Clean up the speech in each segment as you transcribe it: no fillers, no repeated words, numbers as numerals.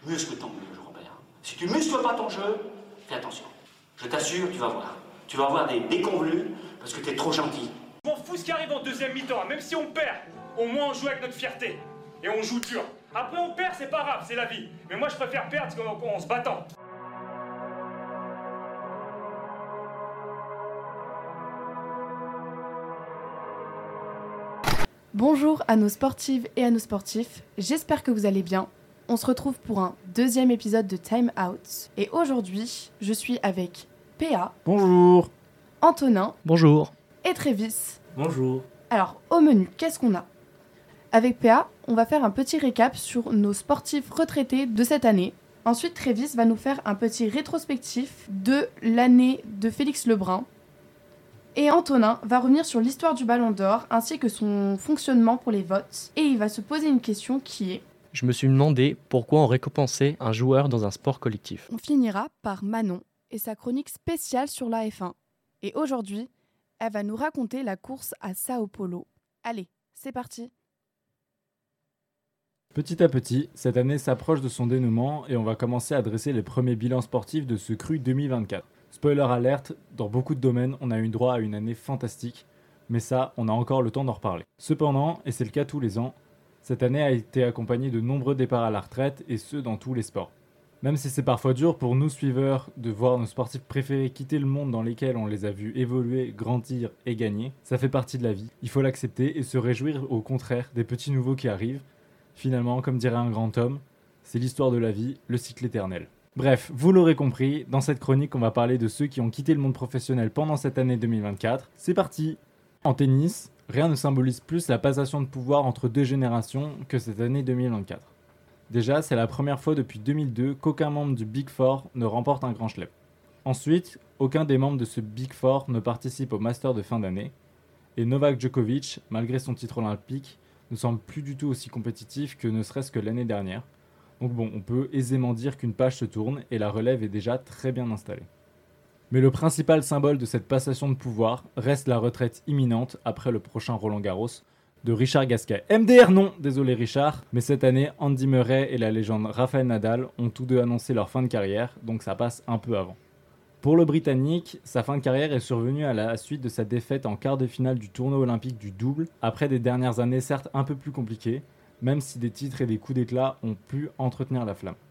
Muscle ton jeu, Robert. Si tu muscles pas ton jeu, fais attention. Je t'assure, tu vas voir. Tu vas avoir des déconvenus parce que t'es trop gentil. Je m'en fous ce qui arrive en deuxième mi-temps, même si on perd, au moins on joue avec notre fierté. Et on joue dur. Après on perd, c'est pas grave, c'est la vie. Mais moi je préfère perdre qu'en se battant. Bonjour à nos sportives et à nos sportifs, j'espère que vous allez bien. On se retrouve pour un deuxième épisode de Time Out. Et aujourd'hui, je suis avec PA. Bonjour. Antonin. Bonjour. Et Trévis. Bonjour. Alors, au menu, qu'est-ce qu'on a ? Avec PA, on va faire un petit récap sur nos sportifs retraités de cette année. Ensuite, Trévis va nous faire un petit rétrospectif de l'année de Félix Lebrun. Et Antonin va revenir sur l'histoire du Ballon d'Or ainsi que son fonctionnement pour les votes. Et il va se poser une question qui est... Je me suis demandé pourquoi on récompensait un joueur dans un sport collectif. On finira par Manon et sa chronique spéciale sur la F1. Et aujourd'hui, elle va nous raconter la course à Sao Paulo. Allez, c'est parti. Petit à petit, cette année s'approche de son dénouement et on va commencer à dresser les premiers bilans sportifs de ce cru 2024. Spoiler alerte, dans beaucoup de domaines, on a eu droit à une année fantastique, mais ça, on a encore le temps d'en reparler. Cependant, et c'est le cas tous les ans, cette année a été accompagnée de nombreux départs à la retraite et ce dans tous les sports. Même si c'est parfois dur pour nous suiveurs de voir nos sportifs préférés quitter le monde dans lequel on les a vus évoluer, grandir et gagner, ça fait partie de la vie. Il faut l'accepter et se réjouir au contraire des petits nouveaux qui arrivent. Finalement, comme dirait un grand homme, c'est l'histoire de la vie, le cycle éternel. Bref, vous l'aurez compris, dans cette chronique, on va parler de ceux qui ont quitté le monde professionnel pendant cette année 2024. C'est parti! En tennis, rien ne symbolise plus la passation de pouvoir entre deux générations que cette année 2024. Déjà, c'est la première fois depuis 2002 qu'aucun membre du Big Four ne remporte un grand chelem. Ensuite, aucun des membres de ce Big Four ne participe au Master de fin d'année. Et Novak Djokovic, malgré son titre olympique, ne semble plus du tout aussi compétitif que ne serait-ce que l'année dernière. Donc bon, on peut aisément dire qu'une page se tourne et la relève est déjà très bien installée. Mais le principal symbole de cette passation de pouvoir reste la retraite imminente après le prochain Roland-Garros de Richard Gasquet. MDR non, désolé Richard, mais cette année, Andy Murray et la légende Rafael Nadal ont tous deux annoncé leur fin de carrière, donc ça passe un peu avant. Pour le Britannique, sa fin de carrière est survenue à la suite de sa défaite en quart de finale du tournoi olympique du double, après des dernières années certes un peu plus compliquées, même si des titres et des coups d'éclat ont pu entretenir la flamme.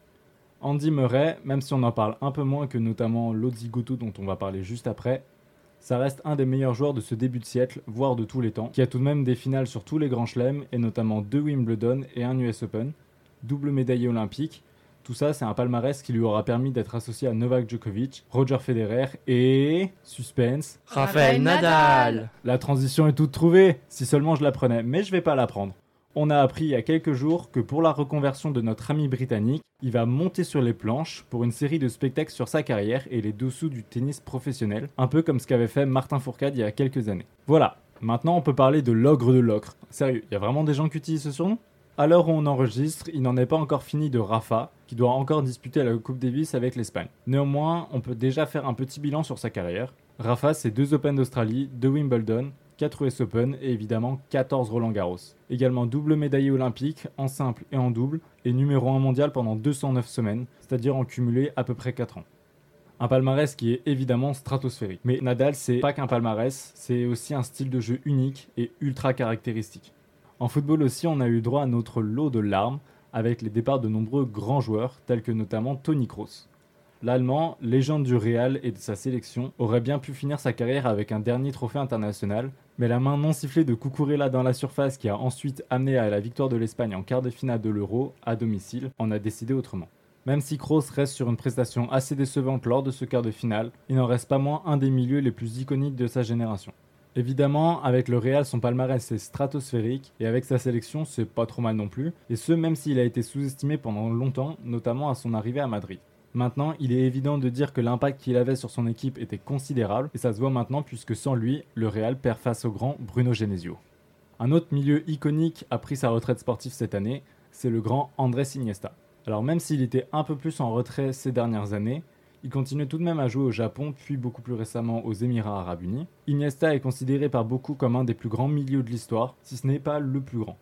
Andy Murray, même si on en parle un peu moins que notamment Lotzi Goto dont on va parler juste après, ça reste un des meilleurs joueurs de ce début de siècle, voire de tous les temps, qui a tout de même des finales sur tous les grands chelems, et notamment 2 Wimbledon et un US Open, double médaillé olympique. Tout ça, c'est un palmarès qui lui aura permis d'être associé à Novak Djokovic, Roger Federer et... suspense... Rafael Nadal. La transition est toute trouvée, si seulement je la prenais, mais je vais pas la prendre. On a appris il y a quelques jours que pour la reconversion de notre ami britannique, il va monter sur les planches pour une série de spectacles sur sa carrière et les dessous du tennis professionnel, un peu comme ce qu'avait fait Martin Fourcade il y a quelques années. Voilà, maintenant on peut parler de l'ogre de l'ocre. Sérieux, il y a vraiment des gens qui utilisent ce surnom ? À l'heure où on enregistre, il n'en est pas encore fini de Rafa, qui doit encore disputer la Coupe Davis avec l'Espagne. Néanmoins, on peut déjà faire un petit bilan sur sa carrière. Rafa, c'est 2 Open d'Australie, 2 Wimbledon, 4 US Open et évidemment 14 Roland Garros. Également double médaillé olympique, en simple et en double, et numéro 1 mondial pendant 209 semaines, c'est-à-dire en cumulé à peu près 4 ans. Un palmarès qui est évidemment stratosphérique. Mais Nadal, c'est pas qu'un palmarès, c'est aussi un style de jeu unique et ultra caractéristique. En football aussi, on a eu droit à notre lot de larmes, avec les départs de nombreux grands joueurs, tels que notamment Toni Kroos. L'Allemand, légende du Real et de sa sélection, aurait bien pu finir sa carrière avec un dernier trophée international, mais la main non sifflée de Cucurella dans la surface qui a ensuite amené à la victoire de l'Espagne en quart de finale de l'Euro, à domicile, en a décidé autrement. Même si Kroos reste sur une prestation assez décevante lors de ce quart de finale, il n'en reste pas moins un des milieux les plus iconiques de sa génération. Évidemment, avec le Real, son palmarès est stratosphérique, et avec sa sélection, c'est pas trop mal non plus, et ce même s'il a été sous-estimé pendant longtemps, notamment à son arrivée à Madrid. Maintenant, il est évident de dire que l'impact qu'il avait sur son équipe était considérable, et ça se voit maintenant puisque sans lui, le Real perd face au grand Bruno Genesio. Un autre milieu iconique a pris sa retraite sportive cette année, c'est le grand Andrés Iniesta. Alors même s'il était un peu plus en retrait ces dernières années, il continue tout de même à jouer au Japon, puis beaucoup plus récemment aux Émirats Arabes Unis. Iniesta est considéré par beaucoup comme un des plus grands milieux de l'histoire, si ce n'est pas le plus grand.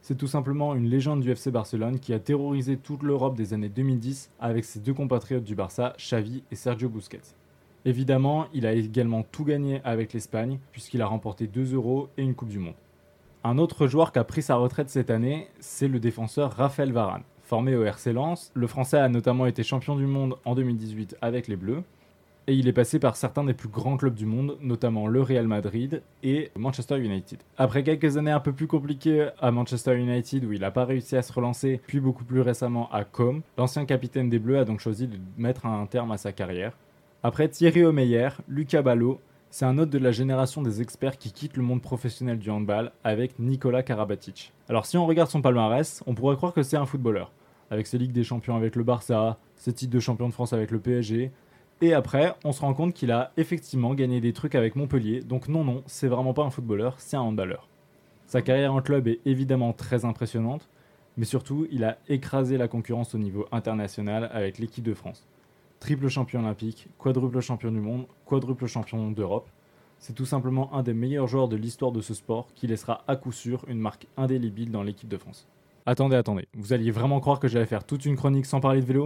C'est tout simplement une légende du FC Barcelone qui a terrorisé toute l'Europe des années 2010 avec ses deux compatriotes du Barça, Xavi et Sergio Busquets. Évidemment, il a également tout gagné avec l'Espagne puisqu'il a remporté 2 Euros et une Coupe du Monde. Un autre joueur qui a pris sa retraite cette année, c'est le défenseur Raphaël Varane. Formé au RC Lens, le Français a notamment été champion du monde en 2018 avec les Bleus. Et il est passé par certains des plus grands clubs du monde, notamment le Real Madrid et Manchester United. Après quelques années un peu plus compliquées à Manchester United où il n'a pas réussi à se relancer, puis beaucoup plus récemment à Com, l'ancien capitaine des Bleus a donc choisi de mettre un terme à sa carrière. Après Thierry Omeyer, Lucas Ballot, c'est un autre de la génération des experts qui quitte le monde professionnel du handball avec Nikola Karabatic. Alors si on regarde son palmarès, on pourrait croire que c'est un footballeur, avec ses Ligues des Champions avec le Barça, ses titres de champion de France avec le PSG. Et après, on se rend compte qu'il a effectivement gagné des trucs avec Montpellier, donc non, c'est vraiment pas un footballeur, c'est un handballeur. Sa carrière en club est évidemment très impressionnante, mais surtout, il a écrasé la concurrence au niveau international avec l'équipe de France. Triple champion olympique, quadruple champion du monde, quadruple champion d'Europe. C'est tout simplement un des meilleurs joueurs de l'histoire de ce sport qui laissera à coup sûr une marque indélébile dans l'équipe de France. Attendez, vous alliez vraiment croire que j'allais faire toute une chronique sans parler de vélo ?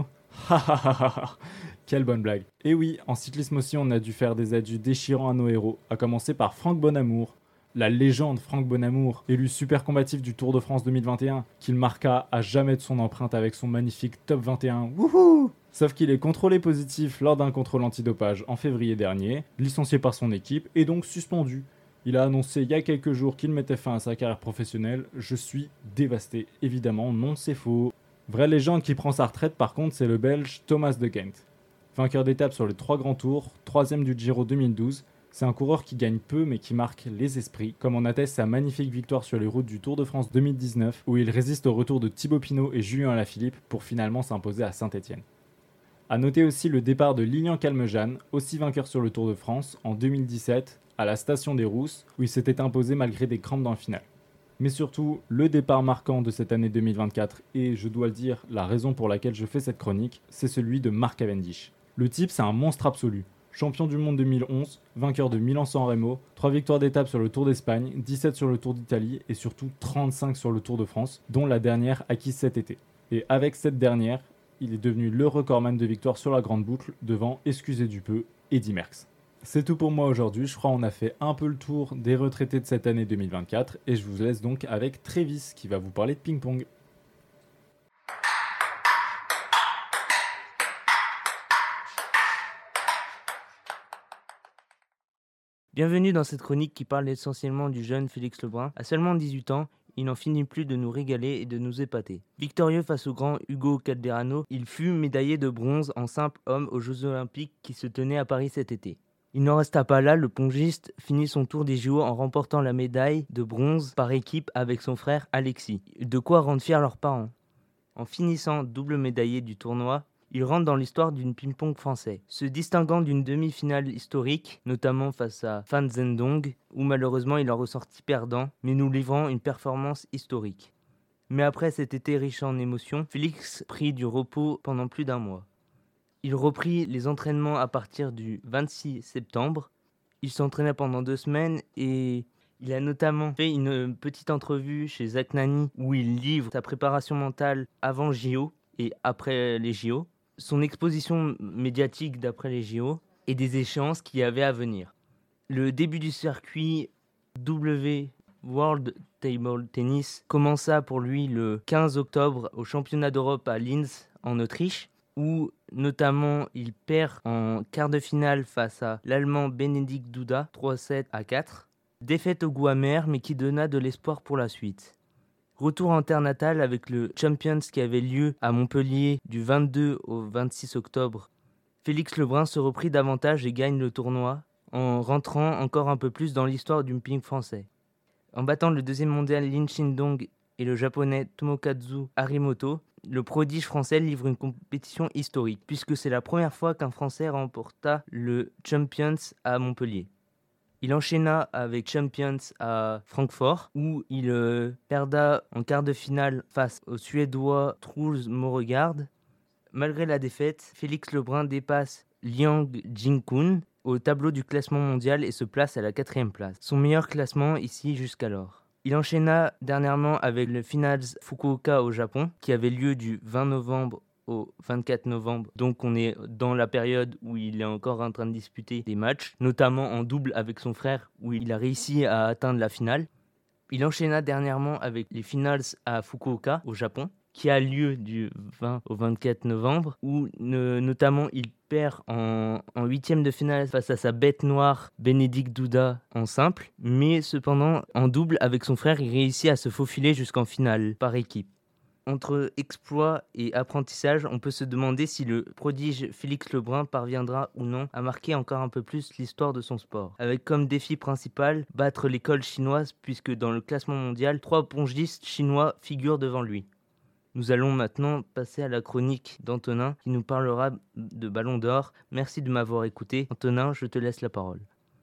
Quelle bonne blague. Et oui, en cyclisme aussi, on a dû faire des adieux déchirants à nos héros, à commencer par Franck Bonamour, la légende Franck Bonamour, élu super combatif du Tour de France 2021, qu'il marqua à jamais de son empreinte avec son magnifique top 21. Wouhou! Sauf qu'il est contrôlé positif lors d'un contrôle antidopage en février dernier, licencié par son équipe et donc suspendu. Il a annoncé il y a quelques jours qu'il mettait fin à sa carrière professionnelle. Je suis dévasté. Évidemment, non, c'est faux. Vraie légende qui prend sa retraite par contre, c'est le Belge Thomas de Gendt. Vainqueur d'étape sur les 3 grands tours, 3ème du Giro 2012, c'est un coureur qui gagne peu mais qui marque les esprits, comme en atteste sa magnifique victoire sur les routes du Tour de France 2019, où il résiste au retour de Thibaut Pinot et Julien Alaphilippe pour finalement s'imposer à Saint-Étienne. A noter aussi le départ de Lilian Calmejane, aussi vainqueur sur le Tour de France, en 2017, à la station des Rousses, où il s'était imposé malgré des crampes dans le final. Mais surtout, le départ marquant de cette année 2024, et je dois le dire, la raison pour laquelle je fais cette chronique, c'est celui de Mark Cavendish. Le type, c'est un monstre absolu. Champion du monde 2011, vainqueur de Milan-San Remo, 3 victoires d'étape sur le Tour d'Espagne, 17 sur le Tour d'Italie et surtout 35 sur le Tour de France, dont la dernière acquise cet été. Et avec cette dernière, il est devenu le recordman de victoires sur la grande boucle devant, excusez du peu, Eddy Merckx. C'est tout pour moi aujourd'hui, je crois qu'on a fait un peu le tour des retraités de cette année 2024 et je vous laisse donc avec Trévis qui va vous parler de ping-pong. Bienvenue dans cette chronique qui parle essentiellement du jeune Félix Lebrun. À seulement 18 ans, il n'en finit plus de nous régaler et de nous épater. Victorieux face au grand Hugo Calderano, il fut médaillé de bronze en simple homme aux Jeux Olympiques qui se tenaient à Paris cet été. Il n'en resta pas là, le pongiste finit son tour des JO en remportant la médaille de bronze par équipe avec son frère Alexis. De quoi rendre fiers leurs parents. En finissant double médaillé du tournoi, il rentre dans l'histoire d'une ping-pong français, se distinguant d'une demi-finale historique, notamment face à Fan Zhendong, où malheureusement il en ressortit perdant, mais nous livrant une performance historique. Mais après cet été riche en émotions, Félix prit du repos pendant plus d'1 mois. Il reprit les entraînements à partir du 26 septembre. Il s'entraîna pendant 2 semaines et il a notamment fait une petite entrevue chez Zach Nani où il livre sa préparation mentale avant JO et après les JO, son exposition médiatique d'après les JO et des échéances qu'il y avait à venir. Le début du circuit W World Table Tennis commença pour lui le 15 octobre au championnat d'Europe à Linz en Autriche, où notamment il perd en quart de finale face à l'Allemand Benedikt Duda 3-7 à 4. Défaite au goût amer mais qui donna de l'espoir pour la suite. Retour en terre natale avec le Champions qui avait lieu à Montpellier du 22 au 26 octobre. Félix Lebrun se reprit davantage et gagne le tournoi en rentrant encore un peu plus dans l'histoire du ping français. En battant le 2e mondial Lin Chindong et le japonais Tomokazu Harimoto, le prodige français livre une compétition historique puisque c'est la première fois qu'un Français remporta le Champions à Montpellier. Il enchaîna avec Champions à Francfort, où il perda en quart de finale face au Suédois Truls Moregard. Malgré la défaite, Félix Lebrun dépasse Liang Jingkun au tableau du classement mondial et se place à la 4e place. Son meilleur classement ici jusqu'alors. Il enchaîna dernièrement avec le Finals Fukuoka au Japon, qui avait lieu du 20 novembre au 24 novembre. Donc on est dans la période où il est encore en train de disputer des matchs, notamment en double avec son frère, où il a réussi à atteindre la finale. Il enchaîna dernièrement avec les Finals à Fukuoka au Japon, qui a lieu du 20 au 24 novembre, où notamment il perd en huitième de finale face à sa bête noire Bénédicte Douda en simple, mais cependant en double avec son frère, il réussit à se faufiler jusqu'en finale par équipe. Entre exploit et apprentissage, on peut se demander si le prodige Félix Lebrun parviendra ou non à marquer encore un peu plus l'histoire de son sport. Avec comme défi principal, battre l'école chinoise, puisque dans le classement mondial, 3 pongistes chinois figurent devant lui. Nous allons maintenant passer à la chronique d'Antonin qui nous parlera de Ballon d'Or. Merci de m'avoir écouté. Antonin, je te laisse la parole.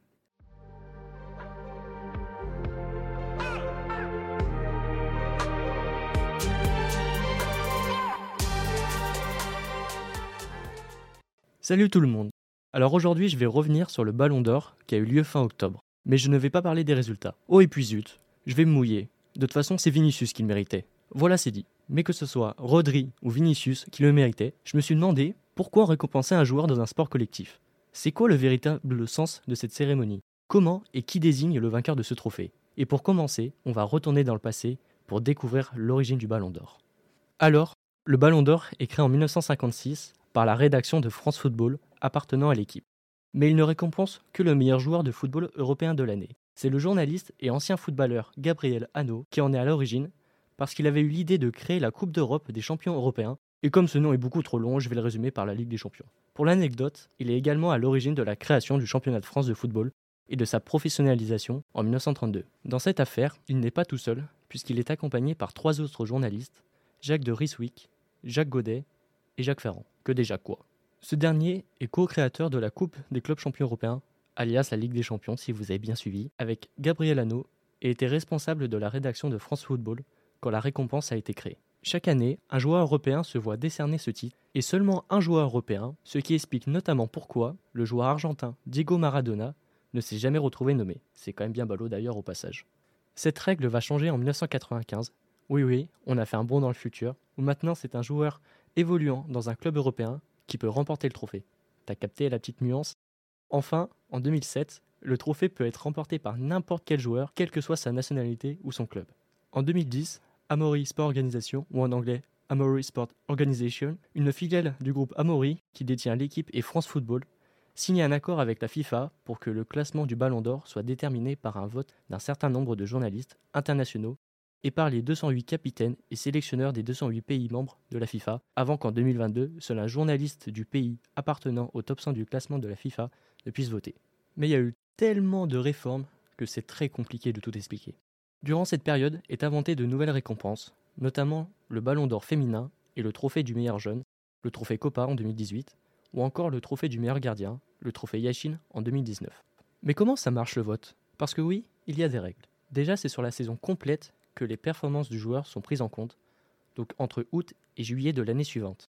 Salut tout le monde. Alors aujourd'hui, je vais revenir sur le Ballon d'Or qui a eu lieu fin octobre. Mais je ne vais pas parler des résultats. Oh et puis zut, je vais me mouiller. De toute façon, c'est Vinicius qui le méritait. Voilà, c'est dit. Mais que ce soit Rodri ou Vinicius qui le méritait, je me suis demandé pourquoi récompenser un joueur dans un sport collectif. C'est quoi le véritable sens de cette cérémonie? Comment et qui désigne le vainqueur de ce trophée? Et pour commencer, on va retourner dans le passé pour découvrir l'origine du Ballon d'Or. Alors, le Ballon d'Or est créé en 1956 par la rédaction de France Football appartenant à l'équipe. Mais il ne récompense que le meilleur joueur de football européen de l'année. C'est le journaliste et ancien footballeur Gabriel Hanno qui en est à l'origine parce qu'il avait eu l'idée de créer la Coupe d'Europe des champions européens, et comme ce nom est beaucoup trop long, je vais le résumer par la Ligue des champions. Pour l'anecdote, il est également à l'origine de la création du championnat de France de football et de sa professionnalisation en 1932. Dans cette affaire, il n'est pas tout seul, puisqu'il est accompagné par 3 autres journalistes, Jacques de Rijswijk, Jacques Godet et Jacques Ferrand. Que déjà quoi. Ce dernier est co-créateur de la Coupe des clubs champions européens, alias la Ligue des champions si vous avez bien suivi, avec Gabriel Hanno, et était responsable de la rédaction de France Football quand la récompense a été créée. Chaque année, un joueur européen se voit décerner ce titre, et seulement un joueur européen, ce qui explique notamment pourquoi le joueur argentin Diego Maradona ne s'est jamais retrouvé nommé. C'est quand même bien ballot d'ailleurs au passage. Cette règle va changer en 1995. Oui, on a fait un bond dans le futur, où maintenant c'est un joueur évoluant dans un club européen qui peut remporter le trophée. T'as capté la petite nuance? Enfin, en 2007, le trophée peut être remporté par n'importe quel joueur, quelle que soit sa nationalité ou son club. En 2010, Amaury Sport Organisation, ou en anglais Amaury Sport Organization, une filiale du groupe Amaury qui détient l'équipe et France Football, signe un accord avec la FIFA pour que le classement du Ballon d'Or soit déterminé par un vote d'un certain nombre de journalistes internationaux et par les 208 capitaines et sélectionneurs des 208 pays membres de la FIFA, avant qu'en 2022, seul un journaliste du pays appartenant au top 100 du classement de la FIFA ne puisse voter. Mais il y a eu tellement de réformes que c'est très compliqué de tout expliquer. Durant cette période est inventé de nouvelles récompenses, notamment le Ballon d'Or féminin et le trophée du meilleur jeune, le trophée Copa en 2018, ou encore le trophée du meilleur gardien, le trophée Yashin en 2019. Mais comment ça marche le vote? Parce que oui, il y a des règles. Déjà, c'est sur la saison complète que les performances du joueur sont prises en compte, donc entre août et juillet de l'année suivante.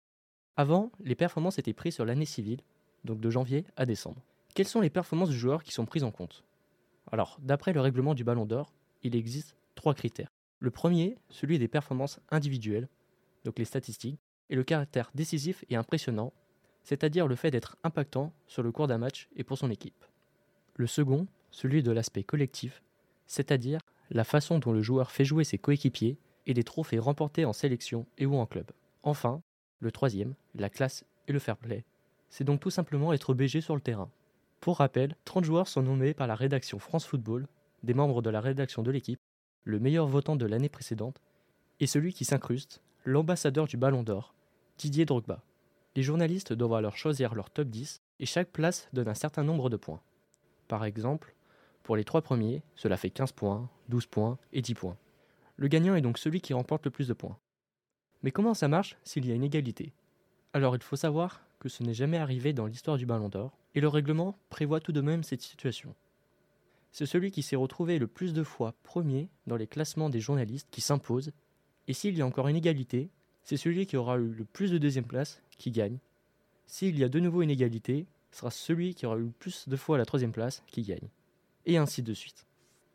Avant, les performances étaient prises sur l'année civile, donc de janvier à décembre. Quelles sont les performances du joueur qui sont prises en compte? Alors, d'après le règlement du Ballon d'Or, il existe 3 critères. Le premier, celui des performances individuelles, donc les statistiques, et le caractère décisif et impressionnant, c'est-à-dire le fait d'être impactant sur le cours d'un match et pour son équipe. Le second, celui de l'aspect collectif, c'est-à-dire la façon dont le joueur fait jouer ses coéquipiers et les trophées remportés en sélection et ou en club. Enfin, le troisième, la classe et le fair play, c'est donc tout simplement être BG sur le terrain. Pour rappel, 30 joueurs sont nommés par la rédaction France Football, des membres de la rédaction de l'équipe, le meilleur votant de l'année précédente, et celui qui s'incruste, l'ambassadeur du Ballon d'Or, Didier Drogba. Les journalistes doivent alors choisir leur top 10 et chaque place donne un certain nombre de points. Par exemple, pour les 3 premiers, cela fait 15 points, 12 points et 10 points. Le gagnant est donc celui qui remporte le plus de points. Mais comment ça marche s'il y a une égalité? Alors il faut savoir que ce n'est jamais arrivé dans l'histoire du Ballon d'Or, et le règlement prévoit tout de même cette situation. C'est celui qui s'est retrouvé le plus de fois premier dans les classements des journalistes qui s'impose, et s'il y a encore une égalité, c'est celui qui aura eu le plus de deuxième place qui gagne. S'il y a de nouveau une égalité, ce sera celui qui aura eu le plus de fois la troisième place qui gagne. Et ainsi de suite.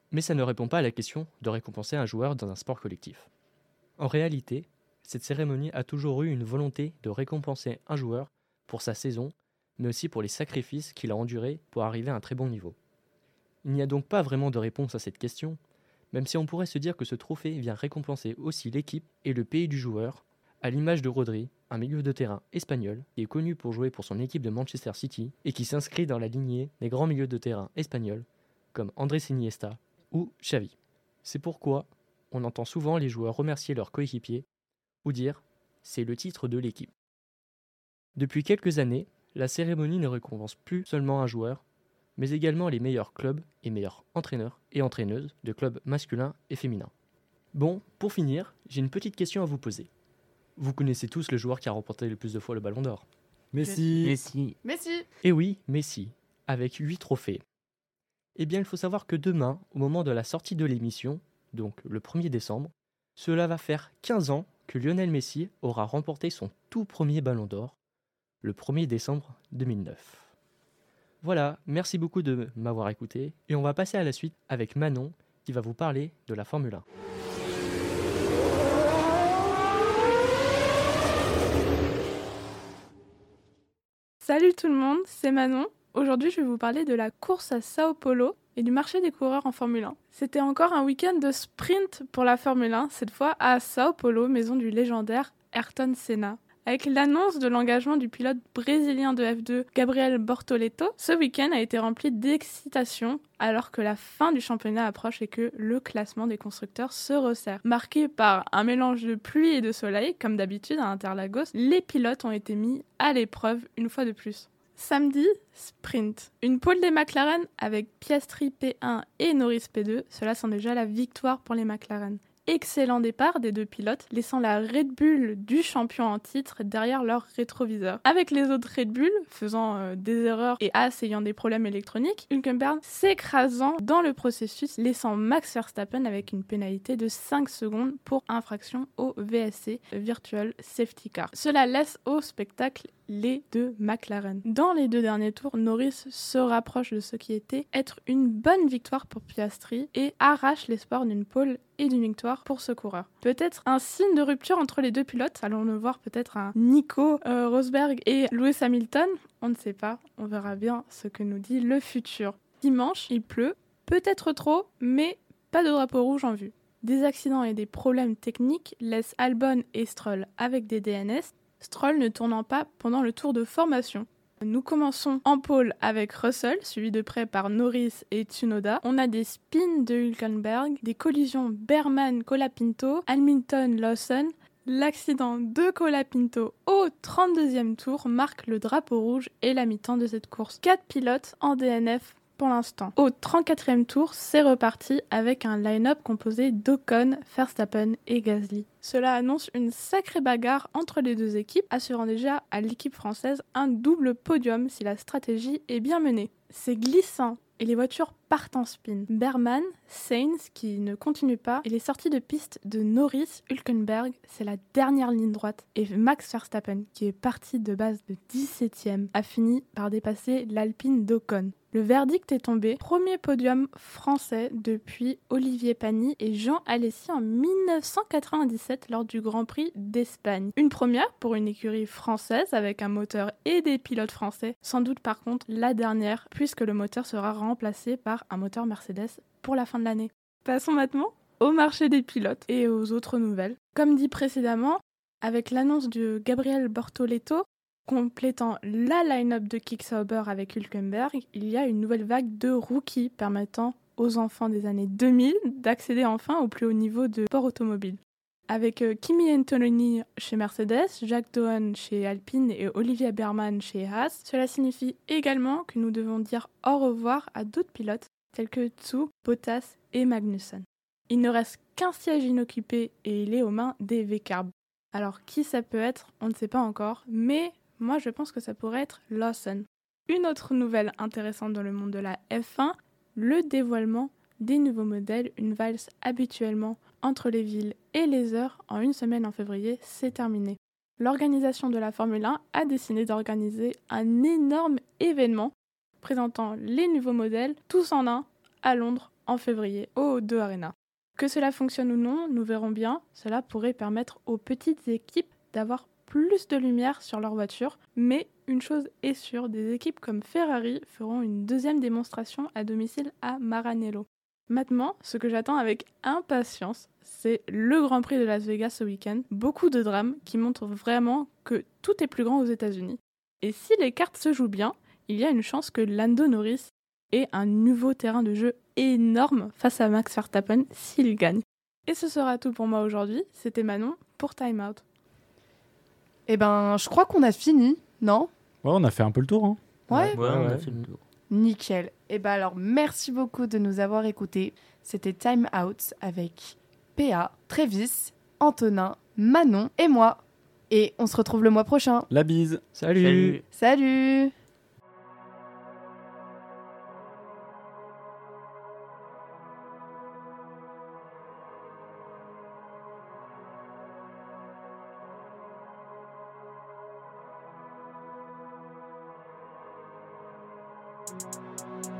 Mais ça ne répond pas à la question de récompenser un joueur dans un sport collectif. En réalité, cette cérémonie a toujours eu une volonté de récompenser un joueur pour sa saison, mais aussi pour les sacrifices qu'il a endurés pour arriver à un très bon niveau. Il n'y a donc pas vraiment de réponse à cette question, même si on pourrait se dire que ce trophée vient récompenser aussi l'équipe et le pays du joueur, à l'image de Rodri, un milieu de terrain espagnol qui est connu pour jouer pour son équipe de Manchester City et qui s'inscrit dans la lignée des grands milieux de terrain espagnols comme Andrés Iniesta ou Xavi. C'est pourquoi on entend souvent les joueurs remercier leurs coéquipiers ou dire « c'est le titre de l'équipe ». Depuis quelques années, la cérémonie ne récompense plus seulement un joueur, mais également les meilleurs clubs et meilleurs entraîneurs et entraîneuses de clubs masculins et féminins. Bon, pour finir, j'ai une petite question à vous poser. Vous connaissez tous le joueur qui a remporté le plus de fois le Ballon d'Or. Messi. Eh oui, Messi, avec 8 trophées. Eh bien, il faut savoir que demain, au moment de la sortie de l'émission, donc le 1er décembre, cela va faire 15 ans que Lionel Messi aura remporté son tout premier Ballon d'Or, le 1er décembre 2009. Voilà, merci beaucoup de m'avoir écouté, et on va passer à la suite avec Manon, qui va vous parler de la Formule 1. Salut tout le monde, c'est Manon. Aujourd'hui, je vais vous parler de la course à Sao Paulo et du marché des coureurs en Formule 1. C'était encore un week-end de sprint pour la Formule 1, cette fois à Sao Paulo, maison du légendaire Ayrton Senna. Avec l'annonce de l'engagement du pilote brésilien de F2, Gabriel Bortoleto, ce week-end a été rempli d'excitation alors que la fin du championnat approche et que le classement des constructeurs se resserre. Marqué par un mélange de pluie et de soleil, comme d'habitude à Interlagos, les pilotes ont été mis à l'épreuve une fois de plus. Samedi, sprint. Une pole des McLaren avec Piastri P1 et Norris P2, cela sent déjà la victoire pour les McLaren. Excellent départ des deux pilotes, laissant la Red Bull du champion en titre derrière leur rétroviseur. Avec les autres Red Bull faisant des erreurs et Haas ayant des problèmes électroniques, Hülkenberg s'écrasant dans le processus, laissant Max Verstappen avec une pénalité de 5 secondes pour infraction au VSC, Virtual Safety Car. Cela laisse au spectacle les deux McLaren. Dans les deux derniers tours, Norris se rapproche de ce qui était être une bonne victoire pour Piastri et arrache l'espoir d'une pole et d'une victoire pour ce coureur. Peut-être un signe de rupture entre les deux pilotes. Allons-nous voir peut-être un Nico Rosberg et Lewis Hamilton? On ne sait pas, on verra bien ce que nous dit le futur. Dimanche, il pleut, peut-être trop, mais pas de drapeau rouge en vue. Des accidents et des problèmes techniques laissent Albon et Stroll avec des DNS, Stroll ne tournant pas pendant le tour de formation. Nous commençons en pole avec Russell, suivi de près par Norris et Tsunoda. On a des spins de Hülkenberg, des collisions Berman-Colapinto, Hamilton-Lawson. L'accident de Colapinto au 32e tour marque le drapeau rouge et la mi-temps de cette course. 4 pilotes en DNF pour l'instant. Au 34e tour, c'est reparti avec un line-up composé d'Ocon, Verstappen et Gasly. Cela annonce une sacrée bagarre entre les deux équipes, assurant déjà à l'équipe française un double podium si la stratégie est bien menée. C'est glissant et les voitures partent en spin. Berman, Sainz qui ne continue pas et les sorties de piste de Norris, Hülkenberg, c'est la dernière ligne droite. Et Max Verstappen, qui est parti de base de 17e, a fini par dépasser l'Alpine d'Ocon. Le verdict est tombé. Premier podium français depuis Olivier Panis et Jean Alesi en 1997 lors du Grand Prix d'Espagne. Une première pour une écurie française avec un moteur et des pilotes français. Sans doute par contre la dernière puisque le moteur sera remplacé par un moteur Mercedes pour la fin de l'année. Passons maintenant au marché des pilotes et aux autres nouvelles. Comme dit précédemment, avec l'annonce de Gabriel Bortoleto, complétant la line-up de Kick-Sauber avec Hülkenberg, il y a une nouvelle vague de rookies permettant aux enfants des années 2000 d'accéder enfin au plus haut niveau de sport automobile. Avec Kimi Antonelli chez Mercedes, Jack Doohan chez Alpine et Olivier Berman chez Haas, cela signifie également que nous devons dire au revoir à d'autres pilotes tels que Tsu, Bottas et Magnussen. Il ne reste qu'un siège inoccupé et il est aux mains des V-Carb. Alors qui ça peut être, on ne sait pas encore, mais moi je pense que ça pourrait être Lawson. Une autre nouvelle intéressante dans le monde de la F1, le dévoilement des nouveaux modèles, une valse habituellement entre les villes et les heures en une semaine en février, c'est terminé. L'organisation de la Formule 1 a décidé d'organiser un énorme événement présentant les nouveaux modèles, tous en un, à Londres en février au O2 Arena. Que cela fonctionne ou non, nous verrons bien. Cela pourrait permettre aux petites équipes d'avoir plus de lumière sur leur voiture, mais une chose est sûre, des équipes comme Ferrari feront une deuxième démonstration à domicile à Maranello. Maintenant, ce que j'attends avec impatience, c'est le Grand Prix de Las Vegas ce week-end. Beaucoup de drames qui montrent vraiment que tout est plus grand aux États-Unis. Et si les cartes se jouent bien, il y a une chance que Lando Norris ait un nouveau terrain de jeu énorme face à Max Verstappen s'il gagne. Et ce sera tout pour moi aujourd'hui. C'était Manon pour Time Out. Eh ben, je crois qu'on a fini, non? Ouais, on a fait un peu le tour. Hein. Ouais. Ouais, on a fait le tour. Nickel. Eh ben alors, merci beaucoup de nous avoir écoutés. C'était Time Out avec PA, Travis, Antonin, Manon et moi. Et on se retrouve le mois prochain. La bise. Salut. Salut! Thank